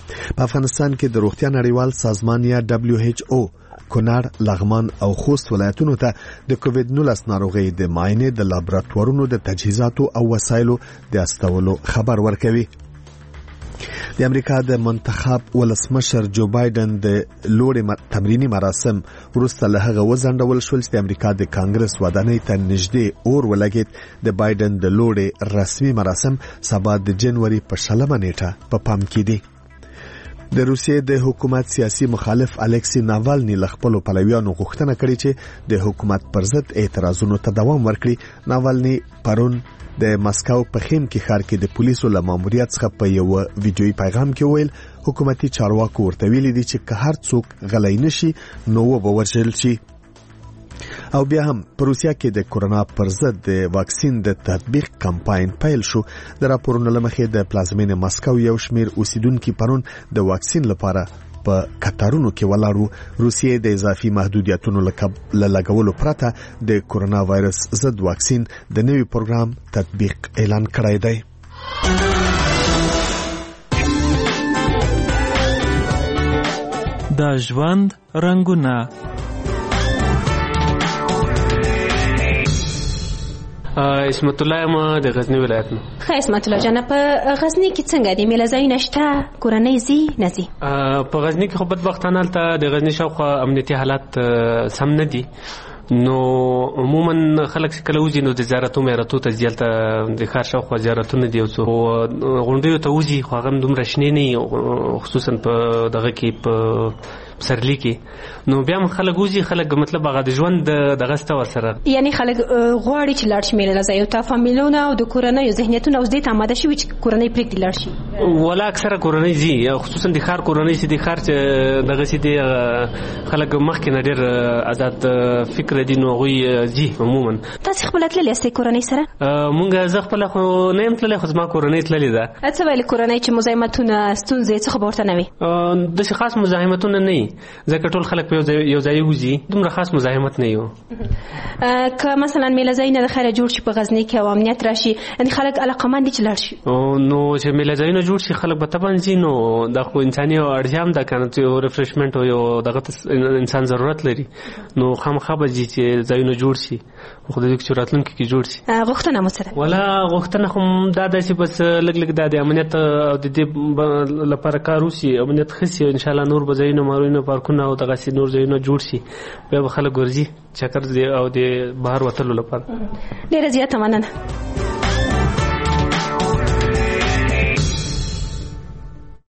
په افغانستان کې د روغتیا نړیوال سازمان یا WHO کونړ، لغمان او خوست ولایتونو ته د کووډ-19 ناروغي د معاینې د لابراتوارونو د تجهیزاتو او وسایلو د استولو خبر ورکوي. د امریکا د منتخب ولسمشر جو بایدن د لوړې تمرینی مراسم وروسته له هغه وځنډول شول چې د امریکا د کانګرس ودانۍ ته نږدې اور ولګید. د بایدن د لوړې رسمي مراسم سبا د جنوري په 20 نیټه په پام کې دي. د روسیې د حکومت سیاسي مخالف الکسی ناوالني له خپل پلویانو غوښتنه کړې چې د حکومت پر ضد اعتراضونو ته دوام ورکړي. ناوالني پرون د مسکو په خیم کې ښار کې د پولیسو له ماموریت څخه په یو ویډیويي پیغام کې ویل حکومتي چارواکو ورته ویلي دي چې که هر څوک غلی نشي نو وبورژل شي. او بیا هم په روسیا کې د کورونا پر ضد د واکسین د تطبیق کمپاین پیل شو. د راپورونو لمخې د پلازمینې مسکو یو شمیر اوسیدونکو پرون د واکسین لپاره په کتارونو کې ولاړو. روسیې د اضافي محدودیتونو لګولو پرته د کورونا وایرس ضد واکسین د نوي پروګرام تطبیق اعلان کړی دی. د ژوند رنگونه. اسمت الله ما د غزنی ولایت نه. خیر اسمت الله جان، په غزنی کې څنګه د میله ځای نشته؟ کورنۍ زی نزي په غزنی کې خو بدبختانه ته د غزنی شاوخوا امنیتي حالات سم نه دي. نو عموما خلک کله وځي نو د زیارتو مېراتو ته ځلته د ښار شاوخوا زیارتونه دي او غونډیو ته وځي خو هغه دومره شنې نه، خصوصا په دغه کې په سرلی کې. نو بیا هم خلک وځي، خلک مطلب هغه د ژوند دغه ستا ورسره یعنی خلک غواړي چې لاړ شي میله ځای او ته فامیلونه او د کورنۍ ذهنیتونه اوس دې ته آماده شوي چې کورنۍ پرېږدي لاړ شي. ولا اکثره کورنۍ ځي، خصوصا د ښار کورنۍ چې د ښار چې دغه سي دي خلک مخکې نه ډېر آزاد فکر دي نو هغوی ځي. عموما تاسې خپله تللې یاستئ کورنۍ سره؟ مونږ زه خپله خو نه یم تللی، خو زما کورنۍ تللې ده. څه ویلې کورنۍ چې مزاحمتونه ستونزې څه خبر ورته نه وي؟ داسې خاص مزاحمتونه نه وي ځکه ټول خلک په یو ځای وځي، دومره خاص مزاحمت نه یو. که مثلا میله ځای نه د خیره جوړ شي په غزنی کې او امنیت راشي یعنی خلک علاقمند دي چې لاړ شي، نو چې میله ځایونه جوړ شي خلک به طبعا ځي. نو دا خو انساني اړتیا هم ده کنه، یو ریفریشمنت او یو دغه انسان ضرورت لري. نو خامخا به ځي چې ځایونه جوړ شي، خو د دې چې راتلونکي کې جوړ شي. غوښتنه مو څه ده؟ ولا غوښتنه خو دا ده چې بس لږ د امنیت او د دې لپاره کار وشي، امنیت ښه شي ان شاء الله. نور به ځایونه مارونه پارکونه او دغه سي نور ځایونه جوړ شي، بیا به خلک ورځي چکر او د بهر وتلو لپاره. ډېره زیاته مننه.